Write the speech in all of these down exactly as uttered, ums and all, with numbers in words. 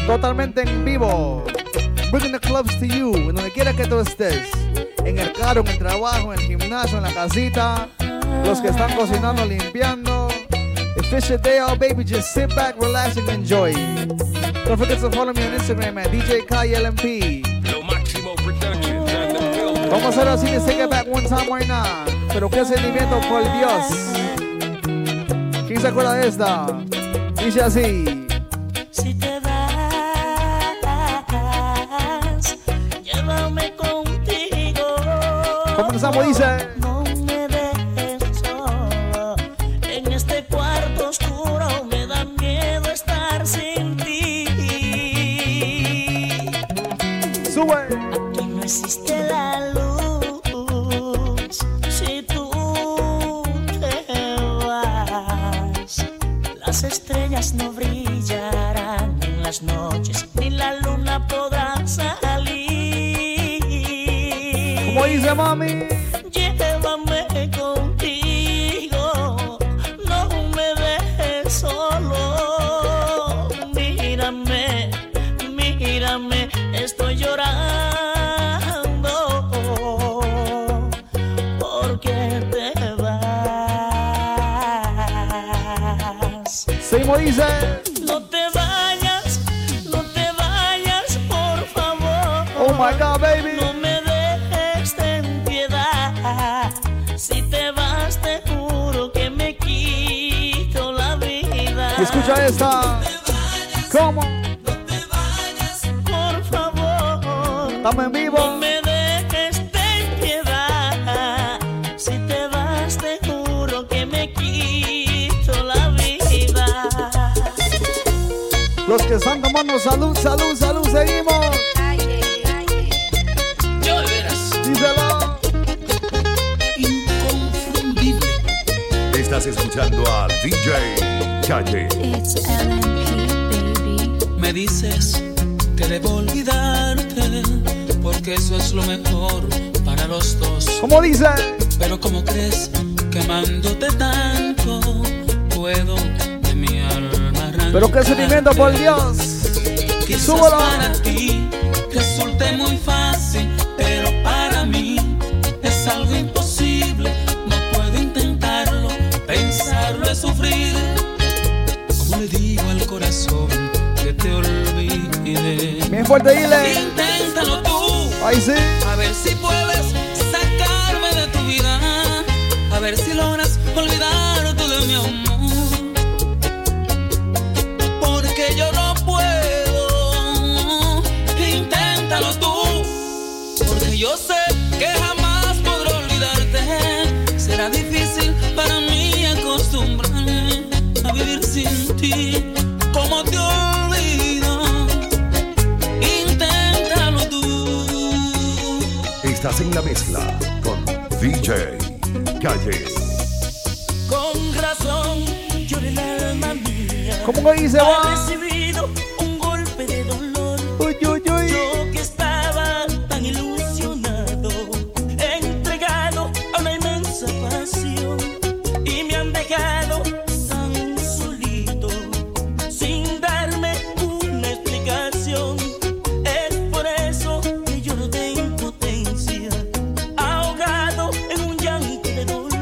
Totalmente en vivo. Bringing the clubs to you. En donde quiera que tú estés. En el carro, en el trabajo, en el gimnasio, en la casita. Los que están cocinando, limpiando. If it's your day out, baby, just sit back, relax, and enjoy. Don't forget to follow me on Instagram at D J Kai L M P. Vamos a hacer así, let's take it back one time right now. Pero qué sentimiento, por Dios. ¿Quién se acuerda de esta? Dice así. Si te vas, llévame contigo. Comenzamos, dice. No me dejes solo en este cuarto oscuro. Me da miedo estar sin ti. Sube. Aquí no existe la luz. Si tú te vas, las estrellas no brillarán en las noches, ni la luna podrá salir. ¿Cómo dice, mami? Llévame contigo, no me dejes solo. Mírame, mírame, estoy llorando porque te vas. Seguimos, dice. No te vayas, no te vayas, por favor. Oh my God, baby. No me dejes, ten piedad. Si te vas, te juro que me quito la vida. Escucha esta. ¿Cómo? No te vayas, por favor. Estamos en vivo. No me dejes, ten piedad. Si te vas, te juro que me quito la vida. Los que están tomando salud, salud, salud, seguimos. Yo de veras. Díselo. Inconfundible. Estás escuchando a D J Calle. It's L M P, baby. Me dices que debo olvidarte porque eso es lo mejor para los dos. ¿Cómo dice? Pero ¿cómo crees que amándote tanto puedo de mi alma arrancarte? Pero qué sentimiento, por Dios. Quizás Súbelo. para ti resulte muy fácil, pero para mí es algo imposible. No puedo intentarlo, pensarlo es sufrir. Como le digo al corazón que te olvide. Bien fuerte, dile. Inténtalo tú. Ahí sí. A ver si puedes sacarme de tu vida. A ver si logras olvidarte de mi amor. Porque yo no puedo. Inténtalo tú. Porque yo sé que jamás podré olvidarte. Será difícil para mí acostumbrarme a vivir sin ti. ¿Cómo te olvido? Inténtalo tú. Estás en la mezcla con D J Calle. Con razón, lloré el alma mía. ¿Cómo que dice, Ha va? recibido un golpe de dolor. Uy, uy, uy. Yo que estaba tan ilusionado, entregado a una inmensa pasión, y me han dejado tan solito, sin darme una explicación. Es por eso que lloro de impotencia, ahogado en un llanto de dolor.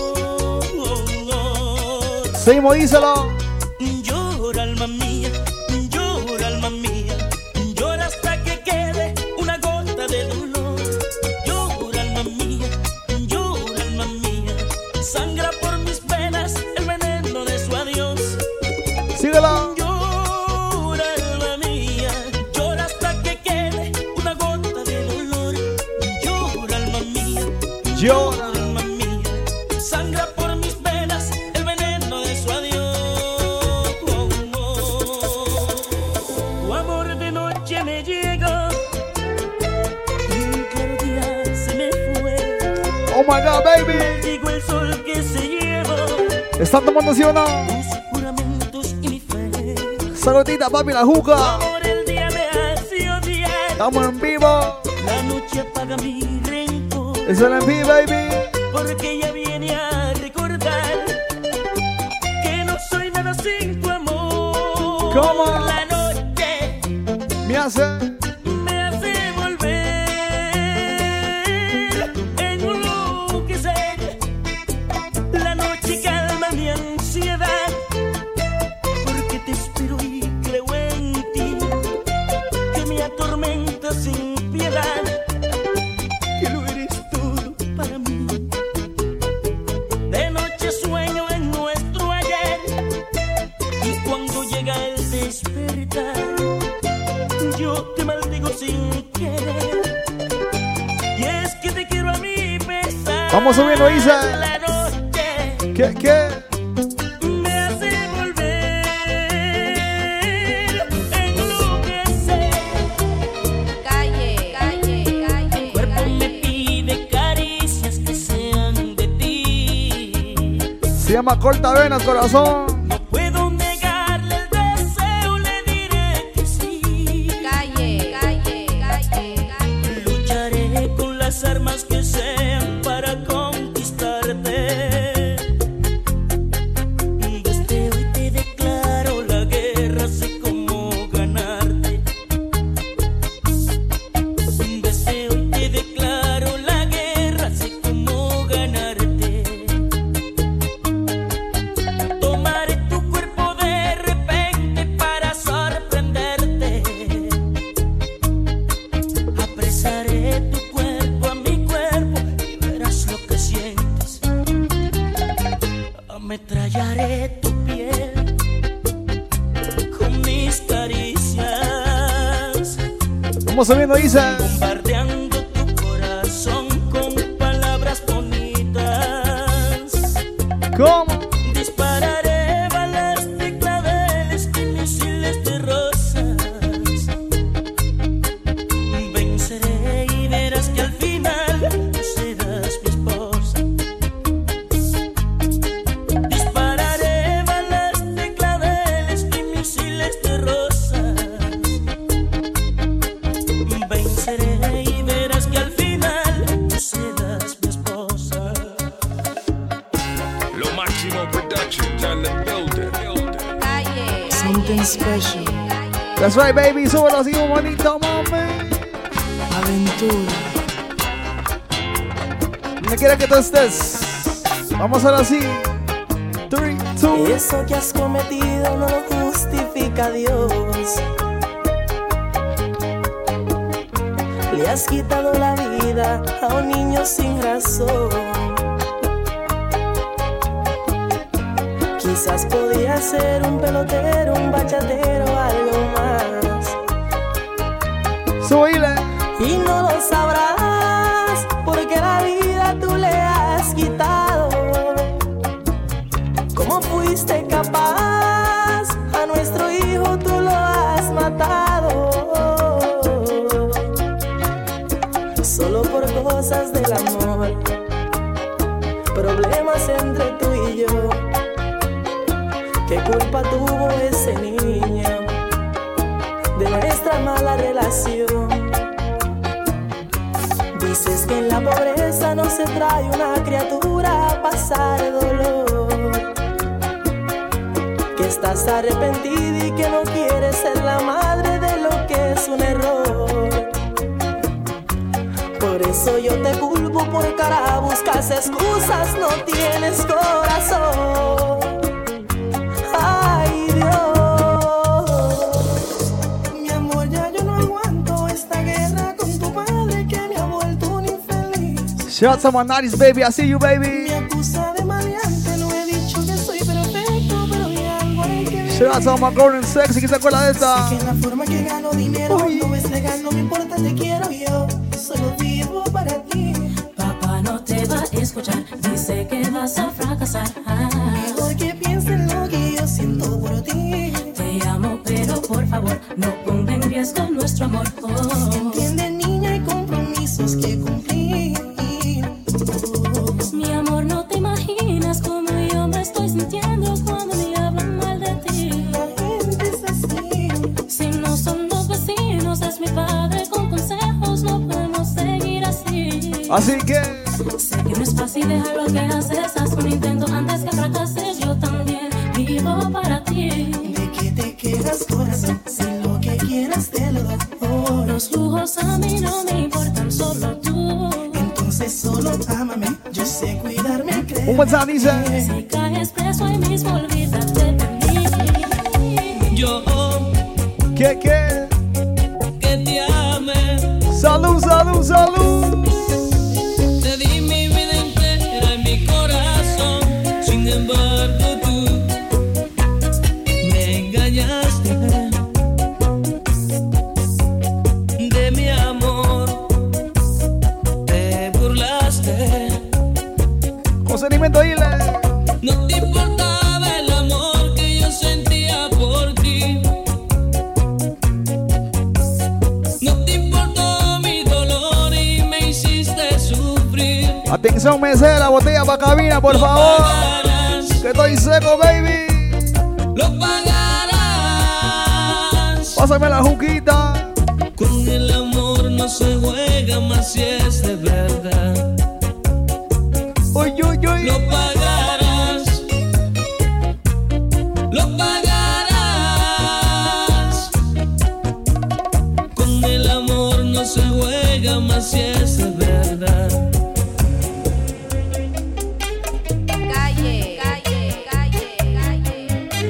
Seguimos, díselo. Llora, alma mía, llora, alma mía, llora hasta que quede una gota de dolor. Llora, alma mía, llora, alma mía, sangra por mis venas el veneno de su adiós. Síguela. Llora, alma mía, llora hasta que quede una gota de dolor. Llora, alma mía, Llora. alma mía, sangra por mis venas el veneno de su adiós. Tu amor de noche me llegó y que el día se me fue. Oh my God, baby. Llegó el sol que se llevó ¿Están tomando, sí o no? mis juramentos y mi fe. Saludita, papi, la Tu juca. amor el día me hace odiar. Estamos en vivo. La noche apaga mi rencor, Es L M P, baby. porque ella viene a recordar que no soy nada sin tu amor. ¿Cómo? La noche hace? Me hace volver, enloquecer. La noche calma mi ansiedad, porque te espero y creo en ti, que me atormenta sin piedad, que lo eres todo para mí. De noche sueño en nuestro ayer, y cuando llega el despertar, yo te maldigo sin querer. Y es que te quiero a mi pesar. Vamos subiendo, Isa. La noche ¿Qué? ¿Qué? me hace volver, enloquecer. Calle, calle, calle, Mi cuerpo me calle. pide caricias que sean de ti. Se llama Corta Venas, corazón. No puedo negarle el deseo, le diré que sí. Calle, calle, calle, calle. Lucharé con las armas que sean para conquistarte. Desde hoy te declaro la guerra, sé cómo ganarte. Desde hoy te declaro la guerra, sé cómo ganarte. Tomaré tu cuerpo de repente para sorprenderte. Apresaré tu cuerpo a mi cuerpo y verás lo que sientes. Ametrallaré tu piel con mis caricias, Vamos subiendo, Isa. bombardeando tu corazón con palabras bonitas. ¿Cómo? Dispararé balas de claveles y misiles de rosas. Venceré y verás que al final tú serás mi esposa. Dispararé balas de claveles y misiles de rosas. Venceré y verás que al final tú serás mi esposa. Lo Máximo Productions on the building. Calle. Something special. That's right, baby. Súbelo así un bonito, mami. Aventura. Donde quiera que tú estés. Vamos ahora sí. Three, two. Eso que has cometido no lo justifica Dios. Le has quitado la vida a un niño sin razón. Quizás podía ser un pelotero, un bachatero, algo más. Subile. Y no lo sabrás porque la vida tú le has quitado. ¿Cómo fuiste capaz? A nuestro hijo tú lo has matado. Solo por cosas del amor, problemas entre tú y yo. ¿Qué culpa tuvo ese niño de nuestra mala relación? Dices que en la pobreza no se trae una criatura a pasar dolor, que estás arrepentida y que no quieres ser la madre de lo que es un error. Por eso yo te culpo, por cara buscas excusas, no tienes corazón. Ay Dios, mi amor, ya yo no aguanto esta guerra con tu padre que me ha vuelto un infeliz. Shout out to my nineties, baby. I see you, baby. Me acusa de maleante, no he dicho que soy perfecto, pero de algo hay que ver. Shout out to my golden sexy. ¿Quién se acuerda de esta? Sé que en la forma que gano dinero Uy. no es legal, no me importa, te quiero yo, solo vivo para ti. Papá no te va a escuchar, dice que vas a fracasar. Ah, Mejor que piensen lo que yo siento por ti. te amo, pero por favor, no ponga en riesgo nuestro amor. Oh, Entiende, niña, hay compromisos que cumplir. mi amor, no te imaginas cómo yo me estoy sintiendo cuando me hablan mal de ti. La gente es así. Si no son dos vecinos, es mi padre con consejos, no podemos seguir así. Así que. Sé que no es fácil dejar lo que haces, haz un intento antes que fracases. Yo también vivo para ti. ¿De qué te quedas, corazón? Si lo que quieres quieras te lo doy. Los lujos a mí no me importan, solo tú. Entonces solo ámame, yo sé cuidarme, creo. Un WhatsApp dice. Si caes preso ahí mismo, olvídate de mí. Yo ¿Qué, qué? que te ame, Salud, salud, salud. te di mi vida entera y mi corazón. Sin embargo tú me engañaste de mi amor, te burlaste. Procedimiento dile. No te importaba el amor que yo sentía por ti. No te importó mi dolor y me hiciste sufrir. Atención, mesera, botella para cabina, por favor. Pagarás, Que estoy seco, baby. lo pagarás. Pásame la juquita. Con el amor no se juega más si es de verdad. Uy, uy, uy. Lo pagarás, lo pagarás. Con el amor no se juega más si es de verdad. Calle, calle, calle, calle.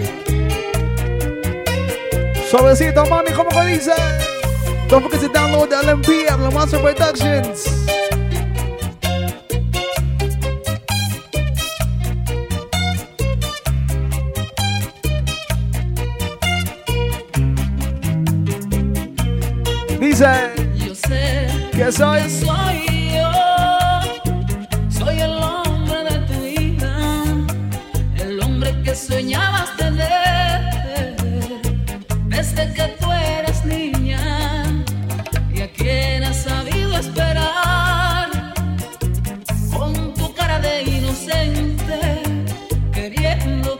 Suavecito, mami, ¿cómo que dice? Don't forget to download the L M P of La Master Productions. Dice Yo sé que soy. que soy yo, soy el hombre de tu vida, el hombre que soñabas tener desde que tú eras niña y a quien has sabido esperar con tu cara de inocente, queriendo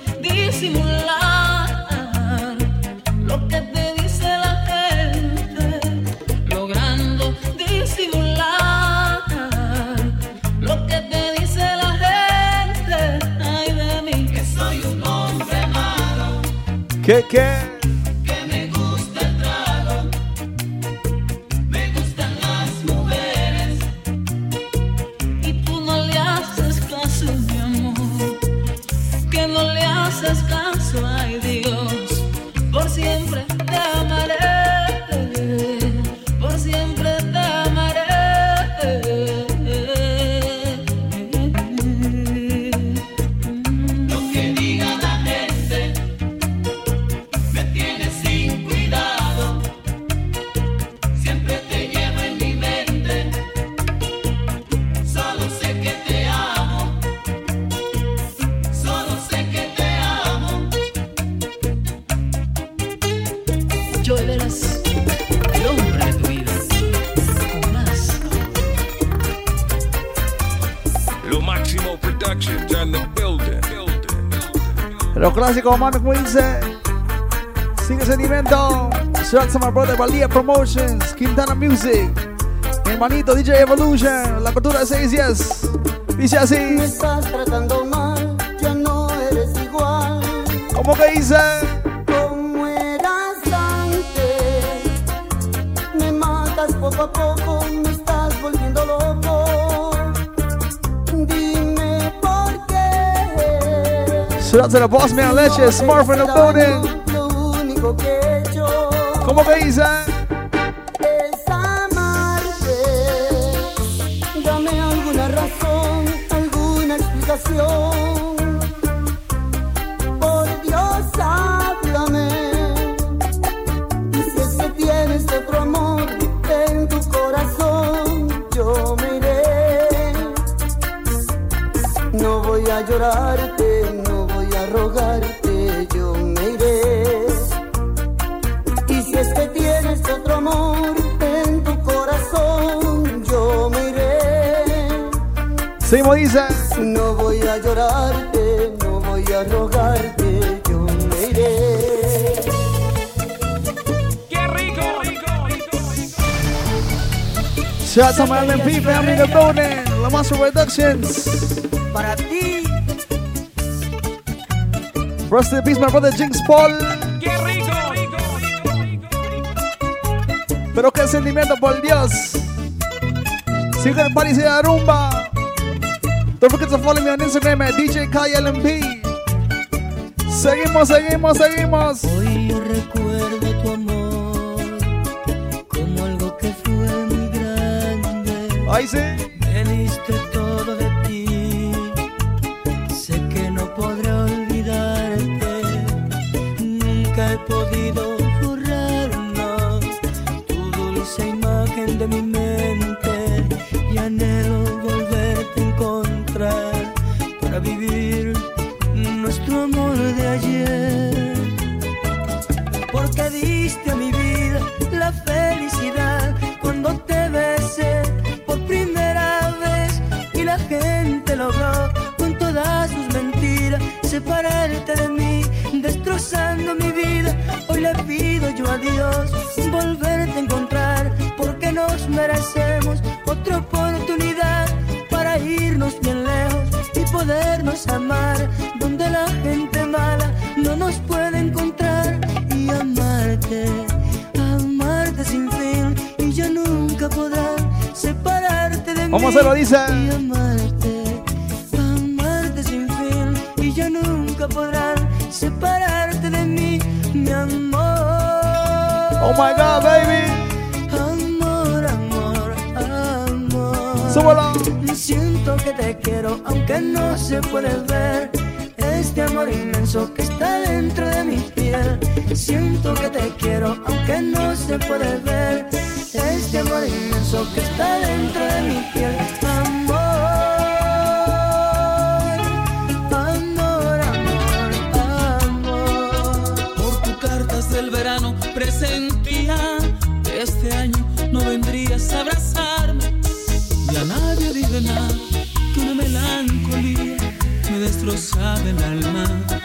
disimular lo que te dice la gente, logrando disimular lo que te dice la gente. Ay de mí, que soy un hombre malo, ¿Qué, qué? que me gusta el trago, me gustan las mujeres y tú no le haces caso, mi amor, que no le haces caso. Ay Dios, por siempre te amaré, por siempre te amaré. Lo que diga la gente me tiene sin cuidado, siempre te llevo en mi mente, solo sé que te amo, solo sé que te amo. Yo verás el hombre de tu vida con más amor. Lo Máximo Productions and the building. Los clásicos, mami, como dice. Sigue ese sentimiento. Shout to my brother Valía Promotions, Quintana Music. Mi hermanito D J Evolution, la apertura de seis yes. Dice así. Me estás tratando mal, ya no eres igual ¿Cómo que dice? como eras antes. Me matas poco a poco, me estás volviendo loco. Dime por qué. Shout out to the boss man Leche, Smart in the building. Lo único que he hecho ¿Cómo que dice? es amarte. Dame alguna razón, alguna explicación. Por Dios, háblame. Y si es que tienes otro amor en tu corazón, yo me iré. No voy a llorarte, no voy a rogarte, yo me iré. Y si es que tienes otro amor en tu corazón, yo me iré. Sí, como dice. No voy a llorarte, no voy a rogarte, yo me iré. Shout out to my L M P family in the building. La Master Productions. Para ti, Rest in peace, my brother Jinx Paul. Pero qué sentimiento, por Dios. Sigue el party, sigue la rumba. Don't forget to follow me on Instagram at D J Kai L M P. Seguimos, seguimos, seguimos. Hoy yo recuerdo tu amor como algo que fue muy grande. Ay, sí. Me diste todo de ti. Sé que no podré olvidarte. Nunca he podido borrarnos tu dulce imagen de mi mente. Y anhelo volverte a encontrar para vivir nuestro amor de ayer, porque diste a mi vida la felicidad cuando te besé por primera vez y la gente logró con todas sus mentiras separarte de mí, destrozando mi vida. Hoy le pido yo a Dios volverte a encontrar, porque nos merecemos otra oportunidad para irnos bien lejos y podernos amar, donde la gente mala no nos puede encontrar. Y amarte, amarte sin fin, y ya nunca podrás separarte de mí. ¿Cómo se lo dice? Y amarte, amarte sin fin, y ya nunca podrás separarte de mí, mi amor. Oh my God, baby. Amor, amor, amor. Súbelo. Siento que te quiero aunque no se puede ver, este amor inmenso que está dentro de mi piel. Siento que te quiero aunque no se puede ver, este amor inmenso que está dentro de mi piel. Amor, amor, amor, amor. Por tus cartas del verano presentía que este año no vendrías a abrazarme. Y a nadie dije nada, que una melancolía me destrozaba el alma.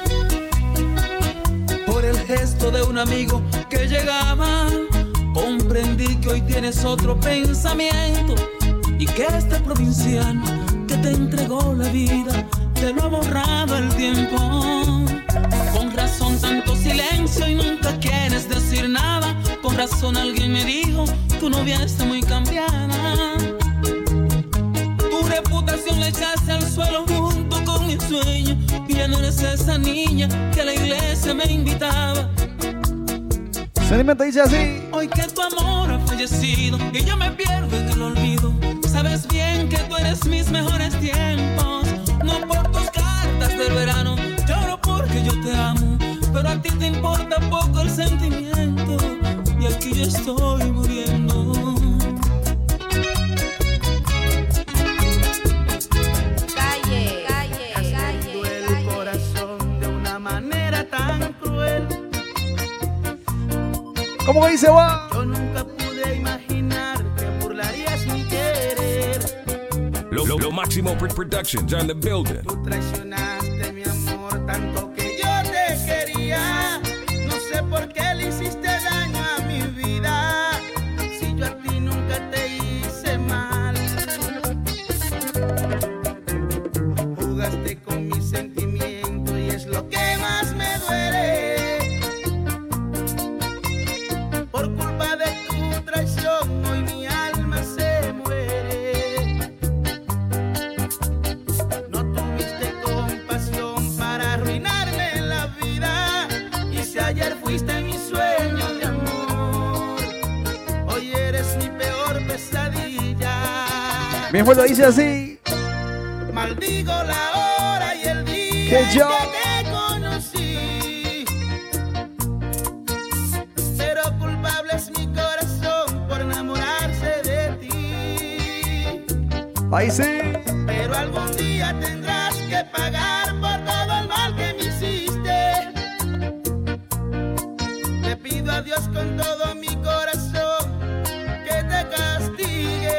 Por el gesto de un amigo que llegaba, comprendí que hoy tienes otro pensamiento, y que este provinciano que te entregó la vida te lo ha borrado el tiempo. Con razón tanto silencio y nunca quieres decir nada. Con razón alguien me dijo, tu novia está muy cambiada. Tu reputación la echaste al suelo junto con mi sueño, y ya no eres esa niña que a la iglesia me invitaba. Sentimiento dice así. Hoy que tu amor ha fallecido y yo me pierdo en el olvido, sabes bien que tú eres mis mejores tiempos. No por tus cartas del verano, lloro porque yo te amo, pero a ti te importa poco el sentimiento, y aquí yo estoy muriendo. Calle, calle, Haciendo calle, el corazón de una manera tan cruel. ¿Cómo que dice, va? Yo nunca pude imaginar que burlarías mi querer. Lo, lo, lo Máximo Productions on the building. Tú traicionaste mi amor tanto que yo te quería. No sé por qué le hiciste daño a mi vida, si yo a ti nunca te hice mal. Jugaste con mis sentimientos y es lo que más me duele. Por culpa de tu traición hoy mi alma se muere. No tuviste compasión para arruinarme la vida, y si ayer fuiste mi sueño de amor, hoy eres mi peor pesadilla. Mi pueblo dice así. Maldigo la hora y el día Que yo- que te conocí, pero culpable es mi corazón por enamorarse de ti. Ahí sí. Pero algún día tendrás que pagar por todo el mal que me hiciste. Le pido a Dios con todo mi corazón que te castigue,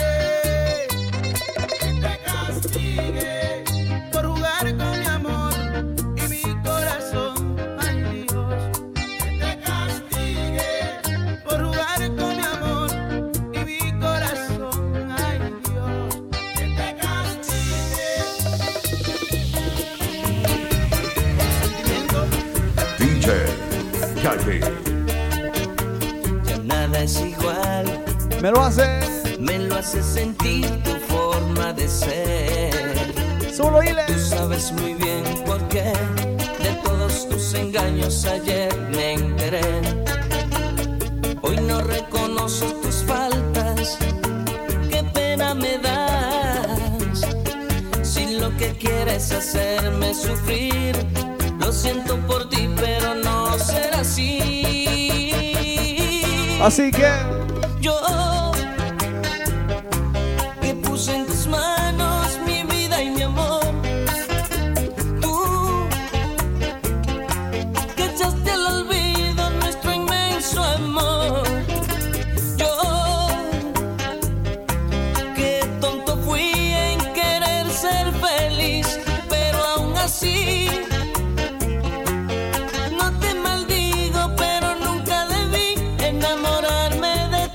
que te castigue por jugar con mi amor y mi corazón. Ay Dios, que te castigue por jugar con mi amor y mi corazón. Ay Dios, que te castigue. Sentimiento. D J Calvi. Ya nada es igual. Me lo hace. Me lo hace sentir tu forma de ser. Solo dile. Tú sabes muy bien por qué de todos tus engaños ayer me enteré. Hoy no reconozco tus faltas. Qué pena me das. Si lo que quieres es hacerme sufrir, lo siento por ti, pero no será así. Así que yo que puse en tus manos mi vida y mi amor, tú que echaste al olvido nuestro inmenso amor. Yo que tonto fui en querer ser feliz, pero aún así no te maldigo, pero nunca debí enamorarme de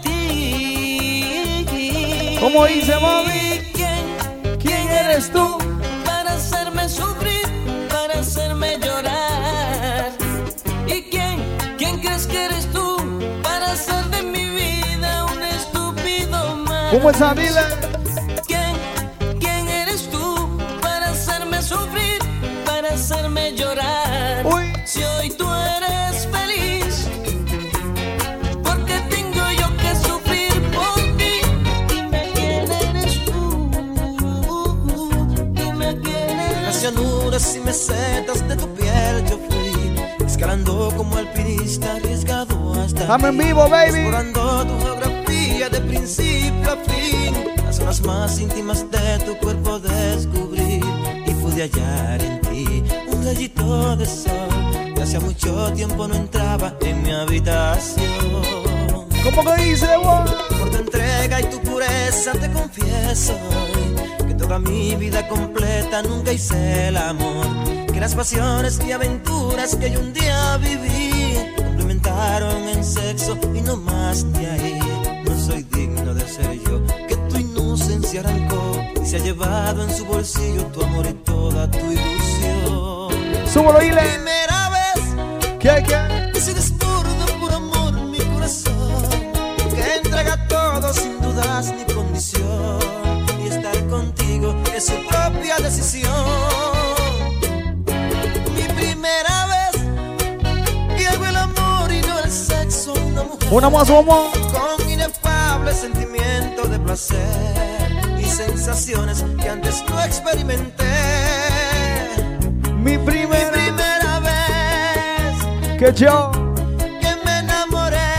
ti. ¿Cómo dice, mami? ¿Quién, ¿Quién eres tú? para hacerme sufrir, para hacerme llorar? ¿Y quién, quién crees que eres tú para hacer de mi vida un estúpido más? ¿Cómo está, dile? ¿Quién, quién eres tú para hacerme sufrir, para hacerme llorar? Uy. Si hoy tú eres feliz, porque tengo yo que sufrir por ti. Dime quién eres tú, dime quién eres Las tú. llanuras y mesetas de tu piel yo fui, escalando como alpinista arriesgado hasta Estamos en aquí, vivo, baby. explorando tu geografía de principio a fin. Las zonas más íntimas de tu cuerpo descubrí y pude hallar en ti un rayito de sol que hacía mucho tiempo no entraba en mi habitación. ¿Cómo que dice, wow? Por tu entrega y tu pureza te confieso que toda mi vida completa nunca hice el amor, que las pasiones y aventuras que yo un día viví complementaron en sexo y no más de ahí. No soy digno de ser yo, que tu inocencia arrancó y se ha llevado en su bolsillo tu amor y toda tu ilusión. Súbelo, dile. Primera vez ¿Qué, qué? que se desborda por amor mi corazón, que entrega todo sin dudas ni condición, y estar contigo es su propia decisión. Mi primera vez que hago el amor y no el sexo, una mujer Una más, vamos. con inefable sentimiento de placer y sensaciones que antes no experimenté. Mi Mi primera primera vez que yo. que me enamoré,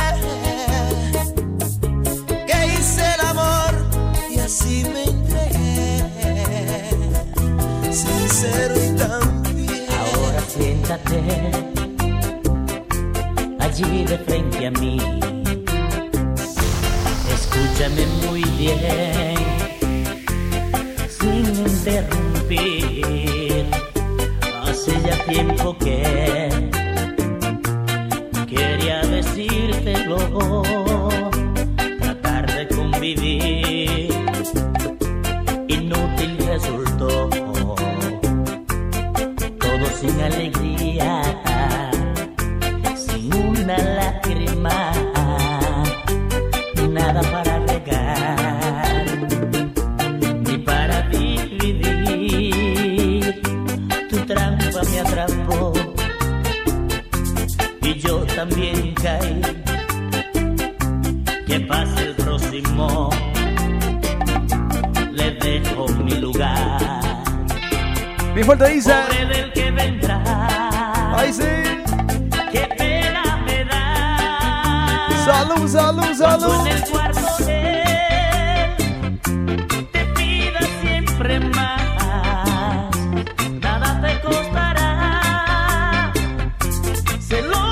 que hice el amor y así me entregué, sincero y tan bien. Ahora siéntate allí de frente a mí. Escúchame muy bien, sin interrumpir. Hace ya tiempo que quería decírtelo, tratar de convivir, inútil resultó, todo sin alegría, sin una lágrima, nada para regar, ni para dividir. Tu trampa me atrapó y yo también caí. Que pase el próximo, le dejo mi lugar. Mi fuerte dice. Pobre del que vendrá. Ahí sí. Qué pena me da. Salud, salud, Cuando salud. en el cuarto él te pida siempre más, nada te costará, se lo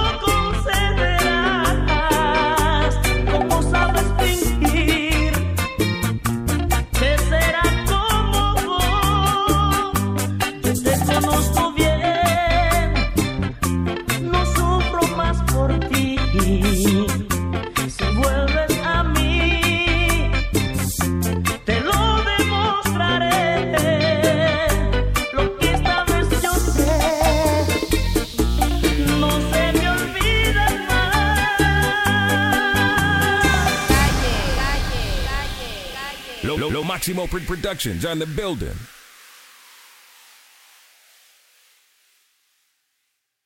concederás. Como sabes fingir, que será como vos. Yo te conozco bien, no sufro más por ti. Si vuelves a mí, Lo, lo, lo Máximo Productions on the building.